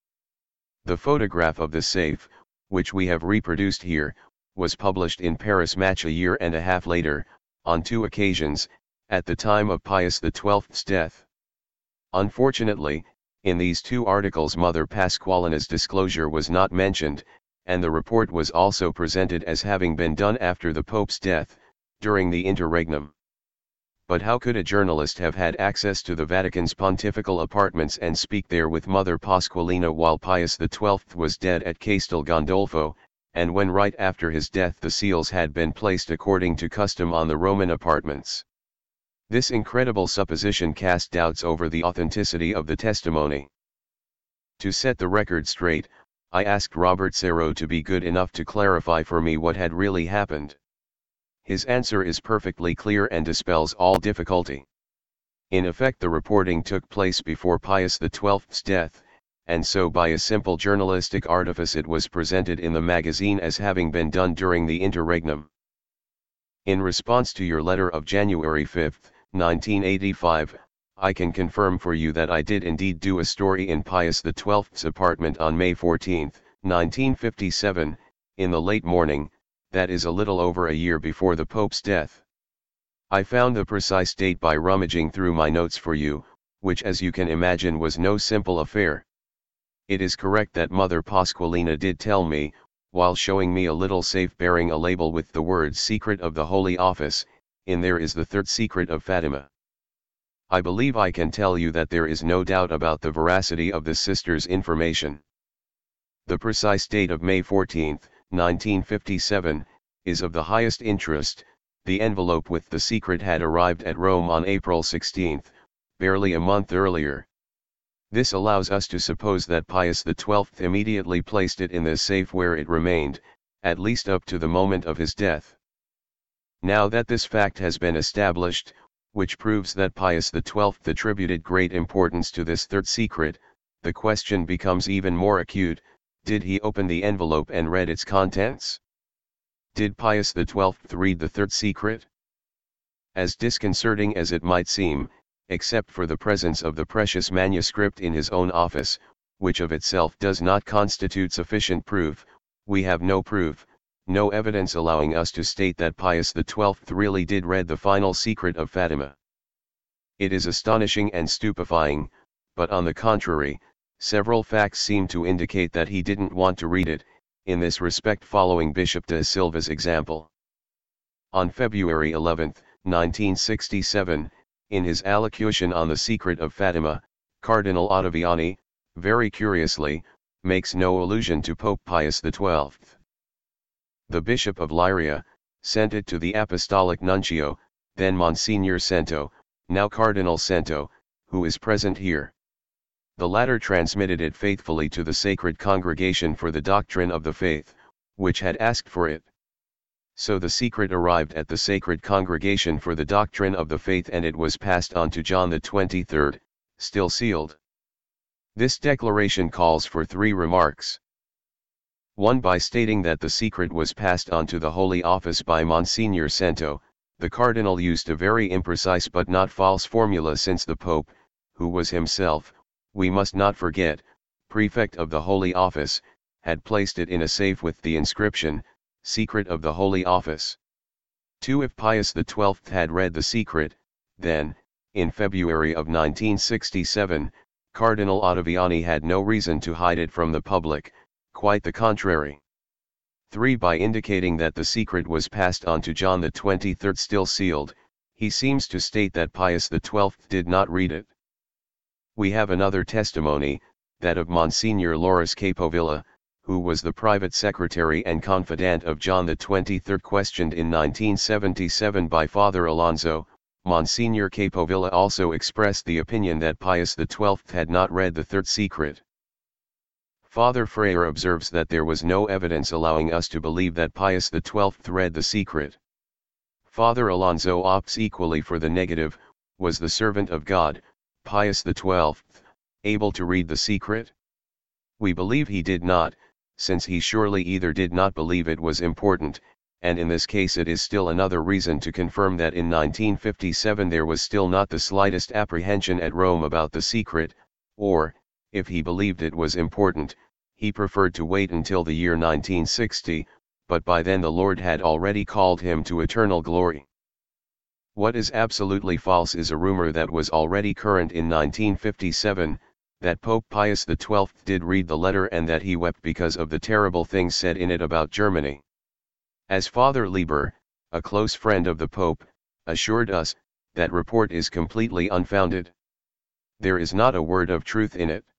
The photograph of the safe, which we have reproduced here, was published in Paris Match a year and a half later, on 2 occasions, at the time of Pius XII's death. Unfortunately, in these 2 articles Mother Pasqualina's disclosure was not mentioned, and the report was also presented as having been done after the Pope's death, during the interregnum. But how could a journalist have had access to the Vatican's pontifical apartments and speak there with Mother Pasqualina while Pius XII was dead at Castel Gandolfo, and when right after his death the seals had been placed according to custom on the Roman apartments? This incredible supposition cast doubts over the authenticity of the testimony. To set the record straight, I asked Robert Serrault to be good enough to clarify for me what had really happened. His answer is perfectly clear and dispels all difficulty. In effect, the reporting took place before Pius XII's death, and so by a simple journalistic artifice it was presented in the magazine as having been done during the interregnum. In response to your letter of January 5, 1985, I can confirm for you that I did indeed do a story in Pius XII's apartment on May 14, 1957, in the late morning, that is a little over a year before the Pope's death. I found the precise date by rummaging through my notes for you, which as you can imagine was no simple affair. It is correct that Mother Pasqualina did tell me, while showing me a little safe bearing a label with the words "Secret of the Holy Office," in there is the third secret of Fatima. I believe I can tell you that there is no doubt about the veracity of the sister's information. The precise date of May 14, 1957, is of the highest interest. The envelope with the secret had arrived at Rome on April 16, barely a month earlier. This allows us to suppose that Pius XII immediately placed it in the safe where it remained, at least up to the moment of his death. Now that this fact has been established, which proves that Pius XII attributed great importance to this third secret, the question becomes even more acute: did he open the envelope and read its contents? Did Pius XII read the third secret? As disconcerting as it might seem, except for the presence of the precious manuscript in his own office, which of itself does not constitute sufficient proof, we have no proof, no evidence allowing us to state that Pius XII really did read the final secret of Fatima. It is astonishing and stupefying, but on the contrary, several facts seem to indicate that he didn't want to read it, in this respect following Bishop de Silva's example. On February 11, 1967, in his allocution on the secret of Fatima, Cardinal Ottaviani, very curiously, makes no allusion to Pope Pius XII. The Bishop of Leiria sent it to the Apostolic Nuncio, then Monsignor Cento, now Cardinal Cento, who is present here. The latter transmitted it faithfully to the Sacred Congregation for the Doctrine of the Faith, which had asked for it. So the secret arrived at the Sacred Congregation for the Doctrine of the Faith and it was passed on to John XXIII, still sealed. This declaration calls for 3 remarks. 1. By stating that the secret was passed on to the Holy Office by Monsignor Cento, the Cardinal used a very imprecise but not false formula, since the Pope, who was himself, we must not forget, prefect of the Holy Office, had placed it in a safe with the inscription, "Secret of the Holy Office." 2. If Pius XII had read the secret, then, in February of 1967, Cardinal Ottaviani had no reason to hide it from the public, quite the contrary. 3. By indicating that the secret was passed on to John XXIII still sealed, He seems to state that Pius XII did not read it. We have another testimony, that of Monsignor Loris Capovilla, who was the private secretary and confidant of John XXIII, questioned in 1977 by Father Alonso. Monsignor Capovilla also expressed the opinion that Pius XII had not read the third secret. Father Freire observes that there was no evidence allowing us to believe that Pius XII read the secret. Father Alonso opts equally for the negative. Was the servant of God, Pius XII, able to read the secret? We believe he did not, since he surely either did not believe it was important, and in this case it is still another reason to confirm that in 1957 there was still not the slightest apprehension at Rome about the secret, or, if he believed it was important, he preferred to wait until the year 1960, but by then the Lord had already called him to eternal glory. What is absolutely false is a rumor that was already current in 1957, that Pope Pius XII did read the letter and that he wept because of the terrible things said in it about Germany. As Father Lieber, a close friend of the Pope, assured us, that report is completely unfounded. There is not a word of truth in it.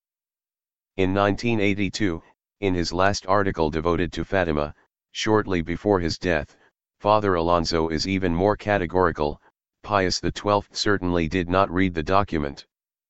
In 1982, in his last article devoted to Fatima, shortly before his death, Father Alonso is even more categorical: Pius XII certainly did not read the document.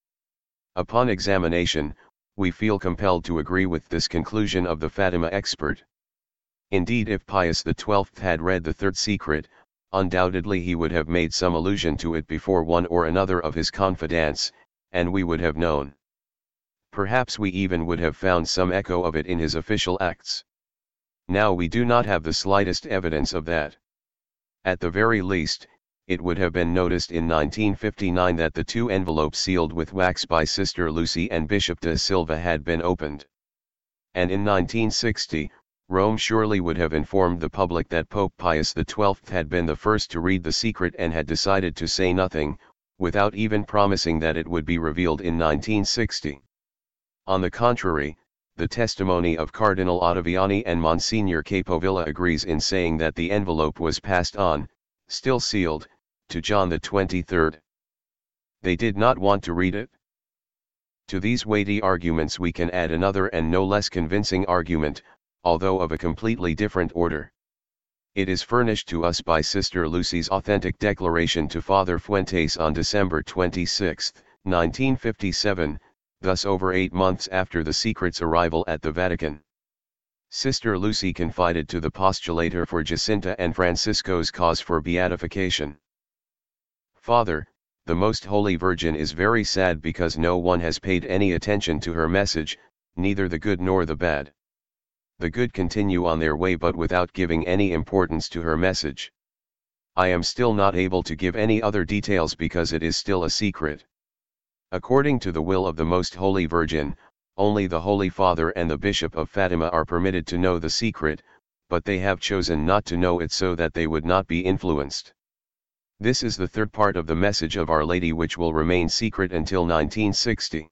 Upon examination, we feel compelled to agree with this conclusion of the Fatima expert. Indeed, if Pius XII had read the third secret, undoubtedly he would have made some allusion to it before one or another of his confidants, and we would have known. Perhaps we even would have found some echo of it in his official acts. Now we do not have the slightest evidence of that. At the very least, it would have been noticed in 1959 that the two envelopes sealed with wax by Sister Lucy and Bishop de Silva had been opened. And in 1960, Rome surely would have informed the public that Pope Pius XII had been the first to read the secret and had decided to say nothing, without even promising that it would be revealed in 1960. On the contrary, the testimony of Cardinal Ottaviani and Monsignor Capovilla agrees in saying that the envelope was passed on, still sealed, to John XXIII. They did not want to read it. To these weighty arguments we can add another and no less convincing argument, although of a completely different order. It is furnished to us by Sister Lucy's authentic declaration to Father Fuentes on December 26, 1957, thus over 8 months after the secret's arrival at the Vatican. Sister Lucy confided to the postulator for Jacinta and Francisco's cause for beatification: Father, the Most Holy Virgin is very sad because no one has paid any attention to her message, neither the good nor the bad. The good continue on their way but without giving any importance to her message. I am still not able to give any other details because it is still a secret. According to the will of the Most Holy Virgin, only the Holy Father and the Bishop of Fatima are permitted to know the secret, but they have chosen not to know it so that they would not be influenced. This is the third part of the message of Our Lady, which will remain secret until 1960.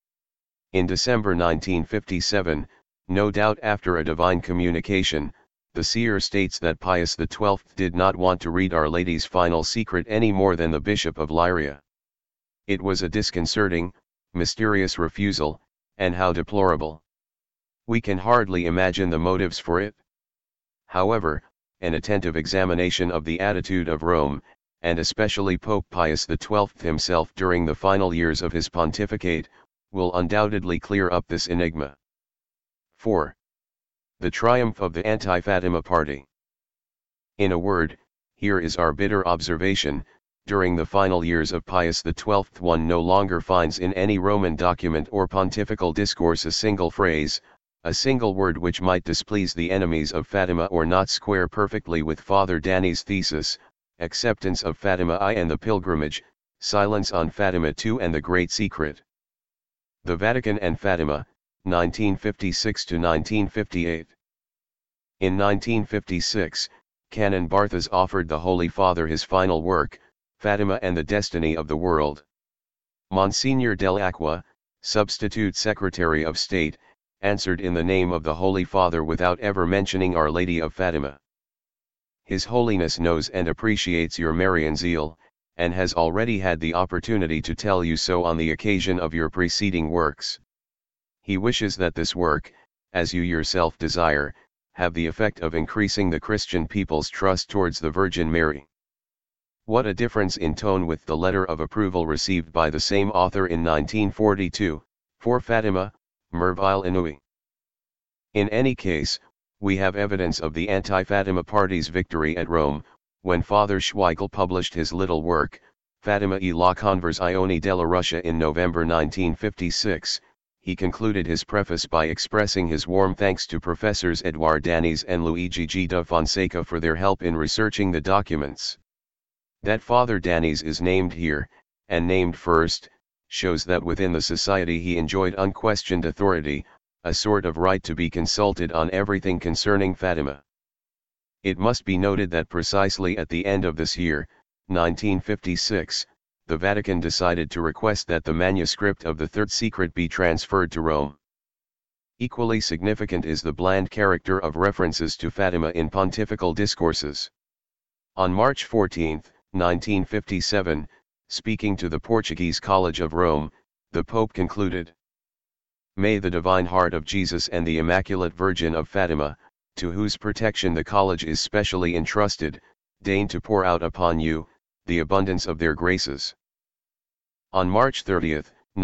In December 1957, no doubt after a divine communication, the seer states that Pius XII did not want to read Our Lady's final secret any more than the Bishop of Leiria. It was a disconcerting, mysterious refusal, and how deplorable. We can hardly imagine the motives for it. However, an attentive examination of the attitude of Rome, and especially Pope Pius XII himself during the final years of his pontificate, will undoubtedly clear up this enigma. 4. The triumph of the anti-Fatima party. In a word, here is our bitter observation: during the final years of Pius XII one no longer finds in any Roman document or pontifical discourse a single phrase, a single word which might displease the enemies of Fatima or not square perfectly with Father Danny's thesis: acceptance of Fatima I and the pilgrimage, silence on Fatima II and the Great Secret. The Vatican and Fatima, 1956 to 1958. In 1956, Canon Barthas offered the Holy Father his final work, Fatima and the Destiny of the World. Monsignor Dell'Acqua, Substitute Secretary of State, answered in the name of the Holy Father without ever mentioning Our Lady of Fatima. His Holiness knows and appreciates your Marian zeal, and has already had the opportunity to tell you so on the occasion of your preceding works. He wishes that this work, as you yourself desire, have the effect of increasing the Christian people's trust towards the Virgin Mary. What a difference in tone with the letter of approval received by the same author in 1942, for Fatima, Merville Inouye. In any case, we have evidence of the anti-Fatima party's victory at Rome, when Father Schweigel published his little work, Fatima e la Conversione della Russia in November 1956. He concluded his preface by expressing his warm thanks to Professors Edouard Danis and Luigi G. da Fonseca for their help in researching the documents. That Father Danis is named here, and named first, shows that within the society he enjoyed unquestioned authority, a sort of right to be consulted on everything concerning Fatima. It must be noted that precisely at the end of this year, 1956, the Vatican decided to request that the manuscript of the Third Secret be transferred to Rome. Equally significant is the bland character of references to Fatima in pontifical discourses. On March 14, 1957, speaking to the Portuguese College of Rome, the Pope concluded, "May the Divine Heart of Jesus and the Immaculate Virgin of Fatima, to whose protection the College is specially entrusted, deign to pour out upon you, the abundance of their graces." On March 30,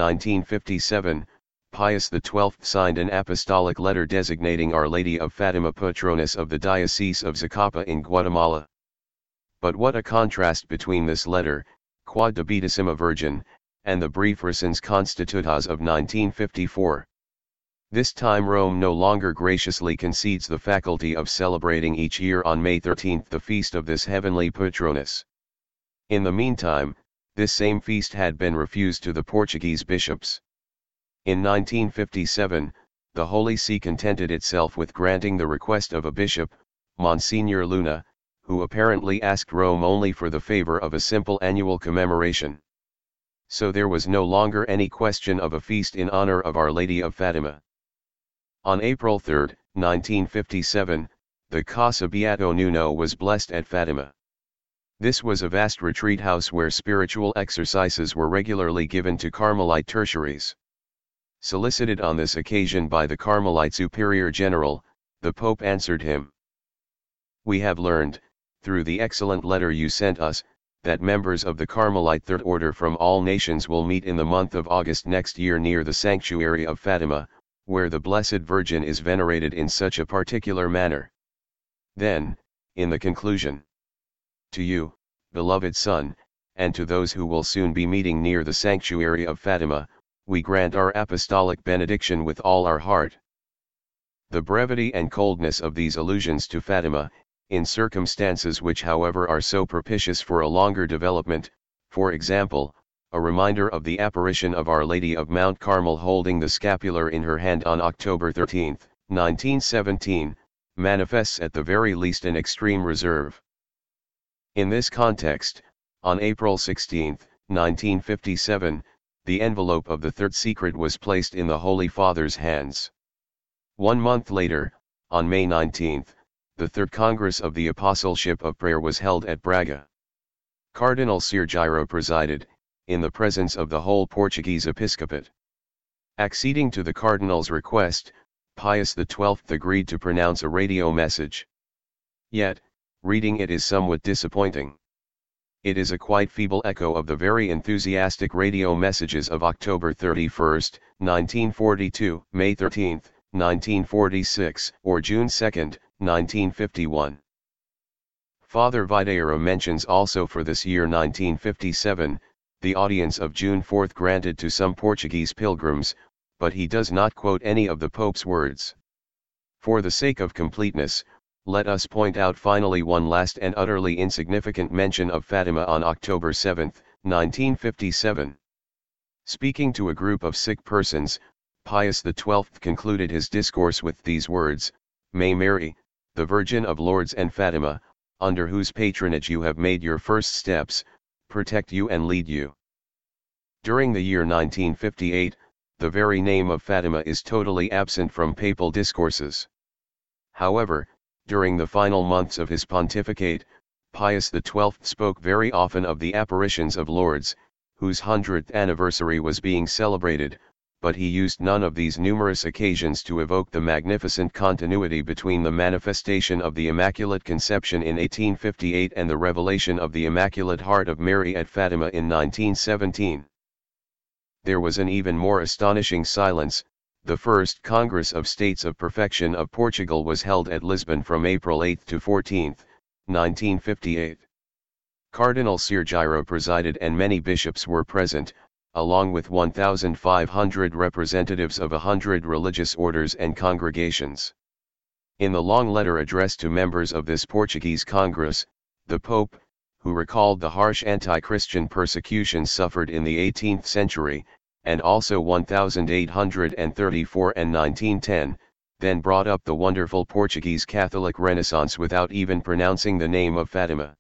1957, Pius XII signed an apostolic letter designating Our Lady of Fatima patroness of the Diocese of Zacapa in Guatemala. But what a contrast between this letter, Quod Debitissima Virgin, and the brief Recens Constitutas of 1954. This time Rome no longer graciously concedes the faculty of celebrating each year on May 13 the feast of this heavenly patroness. In the meantime, this same feast had been refused to the Portuguese bishops. In 1957, the Holy See contented itself with granting the request of a bishop, Monsignor Luna, who apparently asked Rome only for the favor of a simple annual commemoration. So there was no longer any question of a feast in honor of Our Lady of Fatima. On April 3, 1957, the Casa Beato Nuno was blessed at Fatima. This was a vast retreat house where spiritual exercises were regularly given to Carmelite tertiaries. Solicited on this occasion by the Carmelite Superior General, the Pope answered him, "We have learned, through the excellent letter you sent us, that members of the Carmelite Third Order from all nations will meet in the month of August next year near the sanctuary of Fatima, where the Blessed Virgin is venerated in such a particular manner." Then, in the conclusion, "To you, beloved son, and to those who will soon be meeting near the sanctuary of Fatima, we grant our apostolic benediction with all our heart." The brevity and coldness of these allusions to Fatima, in circumstances which however are so propitious for a longer development, for example, a reminder of the apparition of Our Lady of Mount Carmel holding the scapular in her hand on October 13, 1917, manifests at the very least an extreme reserve. In this context, on April 16, 1957, the envelope of the Third Secret was placed in the Holy Father's hands. 1 month later, on May 19, the Third Congress of the Apostleship of Prayer was held at Braga. Cardinal Sergiro presided, in the presence of the whole Portuguese episcopate. Acceding to the cardinal's request, Pius XII agreed to pronounce a radio message. Yet, reading it is somewhat disappointing. It is a quite feeble echo of the very enthusiastic radio messages of October 31, 1942, May 13, 1946, or June 2, 1951. Father Videira mentions also for this year 1957, the audience of June 4 granted to some Portuguese pilgrims, but he does not quote any of the Pope's words. For the sake of completeness, let us point out finally one last and utterly insignificant mention of Fatima on October 7, 1957. Speaking to a group of sick persons, Pius XII concluded his discourse with these words, "May Mary, the Virgin of Lourdes and Fatima, under whose patronage you have made your first steps, protect you and lead you." During the year 1958, the very name of Fatima is totally absent from papal discourses. However, during the final months of his pontificate, Pius XII spoke very often of the apparitions of Lourdes, whose 100th anniversary was being celebrated, but he used none of these numerous occasions to evoke the magnificent continuity between the manifestation of the Immaculate Conception in 1858 and the revelation of the Immaculate Heart of Mary at Fatima in 1917. There was an even more astonishing silence. The first Congress of States of Perfection of Portugal was held at Lisbon from April 8 to 14, 1958. Cardinal Sergiro presided and many bishops were present, along with 1,500 representatives of 100 religious orders and congregations. In the long letter addressed to members of this Portuguese Congress, the Pope, who recalled the harsh anti-Christian persecution suffered in the 18th century, and also 1834 and 1910, then brought up the wonderful Portuguese Catholic Renaissance without even pronouncing the name of Fatima.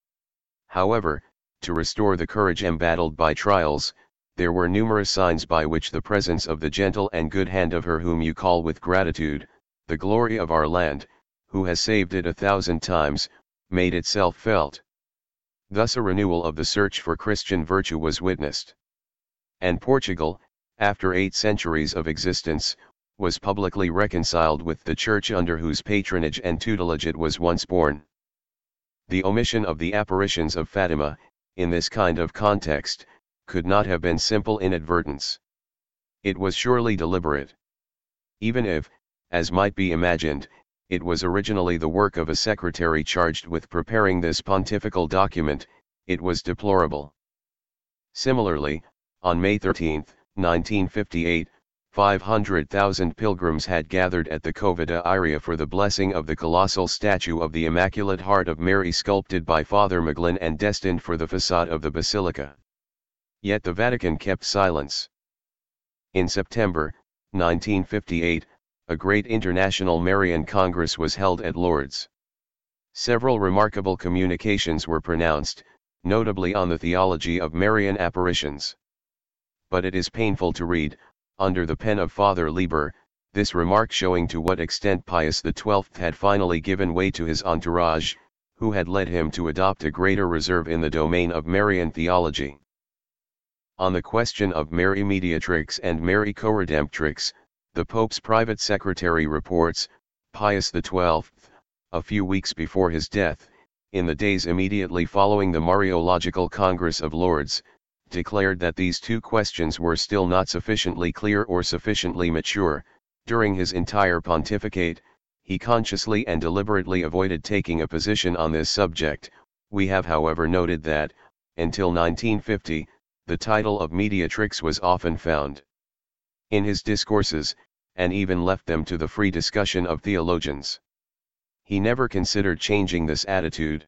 However, to restore the courage embattled by trials, there were numerous signs by which the presence of the gentle and good hand of her whom you call with gratitude, the glory of our land, who has saved it 1,000 times, made itself felt. Thus a renewal of the search for Christian virtue was witnessed. And Portugal, after 8 centuries of existence, was publicly reconciled with the Church under whose patronage and tutelage it was once born. The omission of the apparitions of Fatima, in this kind of context, could not have been simple inadvertence. It was surely deliberate. Even if, as might be imagined, it was originally the work of a secretary charged with preparing this pontifical document, it was deplorable. Similarly, on May 13, 1958, 500,000 pilgrims had gathered at the Cova da Iria for the blessing of the colossal statue of the Immaculate Heart of Mary sculpted by Father Maglin and destined for the facade of the Basilica. Yet the Vatican kept silence. In September, 1958, a great international Marian Congress was held at Lourdes. Several remarkable communications were pronounced, notably on the theology of Marian apparitions. But it is painful to read, under the pen of Father Lieber, this remark showing to what extent Pius XII had finally given way to his entourage, who had led him to adopt a greater reserve in the domain of Marian theology. On the question of Mary Mediatrix and Mary Corredemptrix, the Pope's private secretary reports, Pius XII, a few weeks before his death, in the days immediately following the Mariological Congress of Lourdes, declared that these two questions were still not sufficiently clear or sufficiently mature. During his entire pontificate, he consciously and deliberately avoided taking a position on this subject. We have however noted that, until 1950, the title of mediatrix was often found in his discourses, and even left them to the free discussion of theologians. He never considered changing this attitude.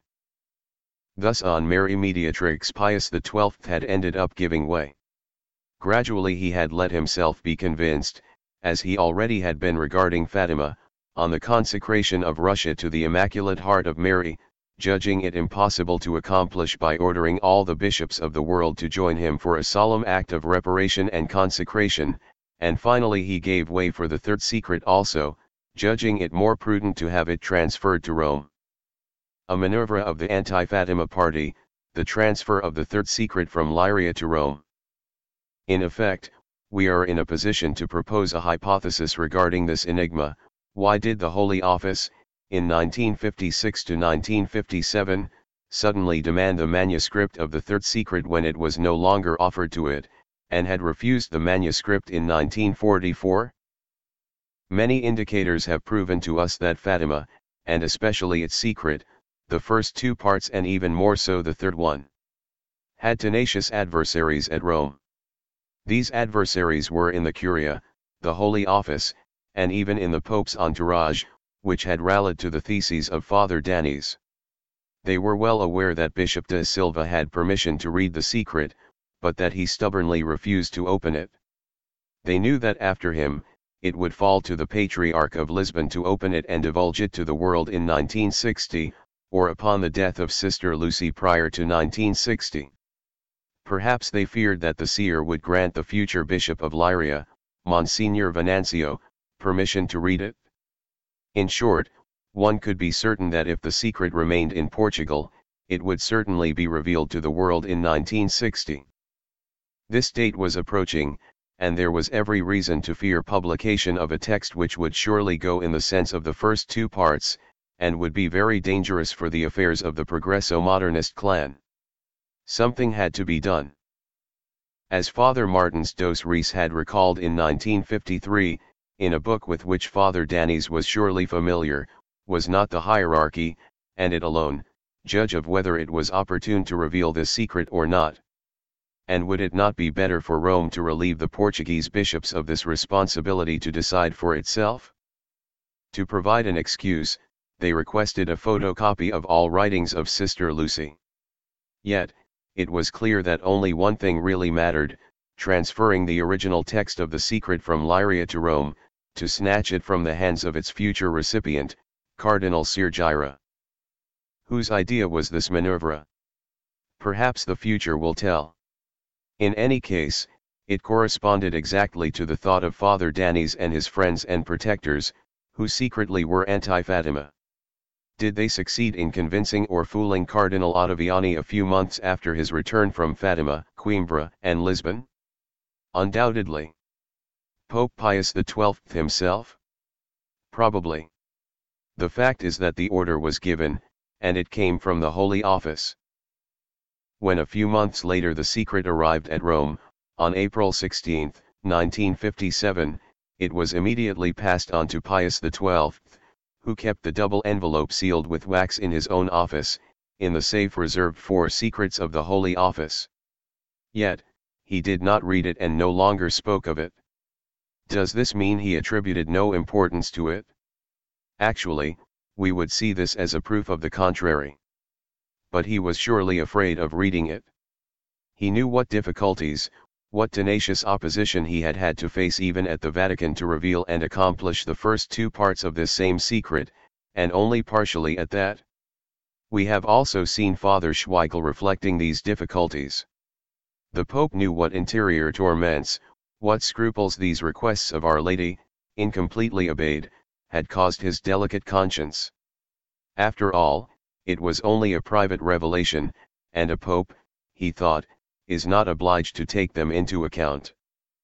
Thus on Mary Mediatrix Pius XII had ended up giving way. Gradually he had let himself be convinced, as he already had been regarding Fatima, on the consecration of Russia to the Immaculate Heart of Mary, judging it impossible to accomplish by ordering all the bishops of the world to join him for a solemn act of reparation and consecration, and finally he gave way for the third secret also, judging it more prudent to have it transferred to Rome. A maneuver of the anti-Fatima party, the transfer of the third secret from Lyria to Rome. In effect, we are in a position to propose a hypothesis regarding this enigma. Why did the Holy Office, in 1956 to 1957, suddenly demand the manuscript of the third secret when it was no longer offered to it, and had refused the manuscript in 1944? Many indicators have proven to us that Fatima, and especially its secret, the first 2 parts and even more so the third one, had tenacious adversaries at Rome. These adversaries were in the Curia, the Holy Office, and even in the Pope's entourage, which had rallied to the theses of Father Danis. They were well aware that Bishop da Silva had permission to read the secret, but that he stubbornly refused to open it. They knew that after him, it would fall to the Patriarch of Lisbon to open it and divulge it to the world in 1960, or upon the death of Sister Lucy prior to 1960. Perhaps they feared that the seer would grant the future Bishop of Lyria, Monsignor Venancio, permission to read it. In short, one could be certain that if the secret remained in Portugal, it would certainly be revealed to the world in 1960. This date was approaching, and there was every reason to fear publication of a text which would surely go in the sense of the first two parts, and would be very dangerous for the affairs of the Progresso-Modernist clan. Something had to be done. As Father Martins dos Reis had recalled in 1953, in a book with which Father Danes was surely familiar, was not the hierarchy, and it alone, judge of whether it was opportune to reveal this secret or not? And would it not be better for Rome to relieve the Portuguese bishops of this responsibility to decide for itself? To provide an excuse, they requested a photocopy of all writings of Sister Lucy. Yet, it was clear that only one thing really mattered, transferring the original text of the secret from Leiria to Rome, to snatch it from the hands of its future recipient, Cardinal Sirgira. Whose idea was this maneuver? Perhaps the future will tell. In any case, it corresponded exactly to the thought of Father Danes and his friends and protectors, who secretly were anti-Fatima. Did they succeed in convincing or fooling Cardinal Ottaviani a few months after his return from Fatima, Coimbra, and Lisbon? Undoubtedly. Pope Pius XII himself? Probably. The fact is that the order was given, and it came from the Holy Office. When a few months later the secret arrived at Rome, on April 16, 1957, it was immediately passed on to Pius XII, who kept the double envelope sealed with wax in his own office, in the safe reserved for secrets of the Holy Office. Yet, he did not read it and no longer spoke of it. Does this mean he attributed no importance to it? Actually, we would see this as a proof of the contrary. But he was surely afraid of reading it. He knew what difficulties, what tenacious opposition he had had to face even at the Vatican to reveal and accomplish the first two parts of this same secret, and only partially at that. We have also seen Father Schweigel reflecting these difficulties. The Pope knew what interior torments, what scruples these requests of Our Lady, incompletely obeyed, had caused his delicate conscience. After all, it was only a private revelation, and a pope, he thought, is not obliged to take them into account.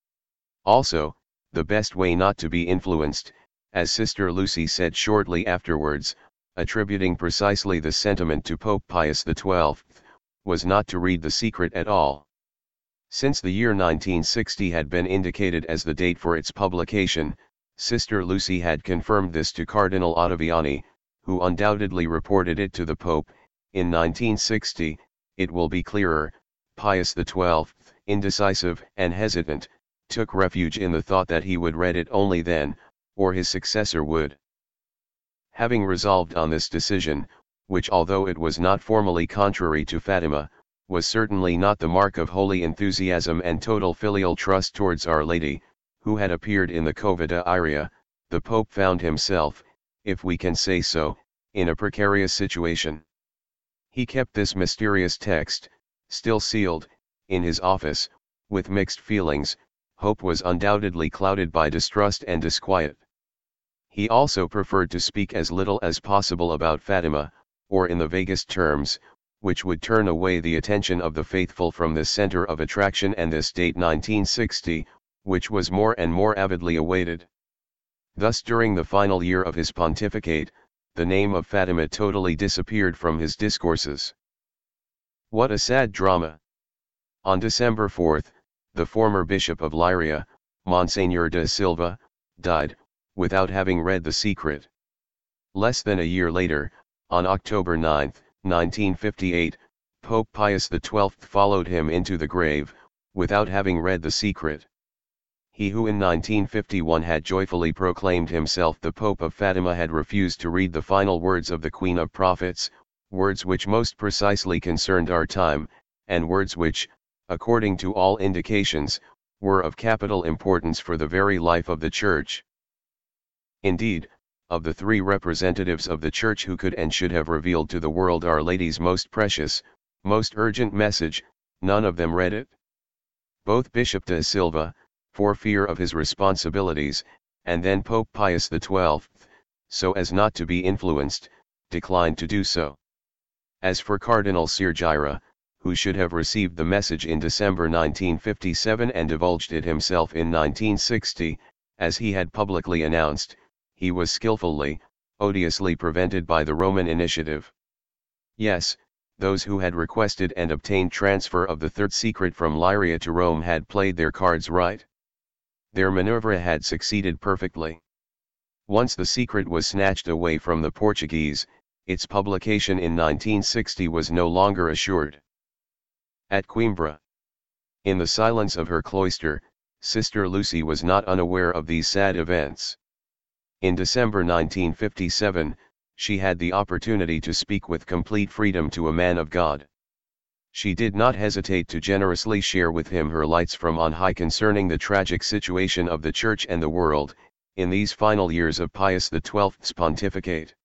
Also, the best way not to be influenced, as Sister Lucy said shortly afterwards, attributing precisely the sentiment to Pope Pius XII, was not to read the secret at all. Since the year 1960 had been indicated as the date for its publication, Sister Lucy had confirmed this to Cardinal Ottaviani, who undoubtedly reported it to the Pope. In 1960, it will be clearer, Pius XII, indecisive and hesitant, took refuge in the thought that he would read it only then, or his successor would. Having resolved on this decision, which although it was not formally contrary to Fatima, was certainly not the mark of holy enthusiasm and total filial trust towards Our Lady, who had appeared in the Cova Iria, the Pope found himself, if we can say so, in a precarious situation. He kept this mysterious text, still sealed, in his office, with mixed feelings. Hope was undoubtedly clouded by distrust and disquiet. He also preferred to speak as little as possible about Fatima, or in the vaguest terms, which would turn away the attention of the faithful from this center of attraction and this date 1960, which was more and more avidly awaited. Thus during the final year of his pontificate, the name of Fatima totally disappeared from his discourses. What a sad drama! On December 4, the former bishop of Leiria, Monsignor da Silva, died, without having read the secret. Less than a year later, on October 9, 1958, Pope Pius XII followed him into the grave, without having read the secret. He who in 1951 had joyfully proclaimed himself the Pope of Fatima had refused to read the final words of the Queen of Prophets, words which most precisely concerned our time, and words which, according to all indications, were of capital importance for the very life of the Church. Indeed, of the three representatives of the Church who could and should have revealed to the world Our Lady's most precious, most urgent message, none of them read it. Both Bishop da Silva, for fear of his responsibilities, and then Pope Pius XII, so as not to be influenced, declined to do so. As for Cardinal Sirgira, who should have received the message in December 1957 and divulged it himself in 1960, as he had publicly announced, he was skillfully, odiously prevented by the Roman initiative. Yes, those who had requested and obtained transfer of the third secret from Lyria to Rome had played their cards right. Their maneuver had succeeded perfectly. Once the secret was snatched away from the Portuguese, its publication in 1960 was no longer assured. At Coimbra, in the silence of her cloister, Sister Lucy was not unaware of these sad events. In December 1957, she had the opportunity to speak with complete freedom to a man of God. She did not hesitate to generously share with him her lights from on high concerning the tragic situation of the Church and the world, in these final years of Pius XII's pontificate.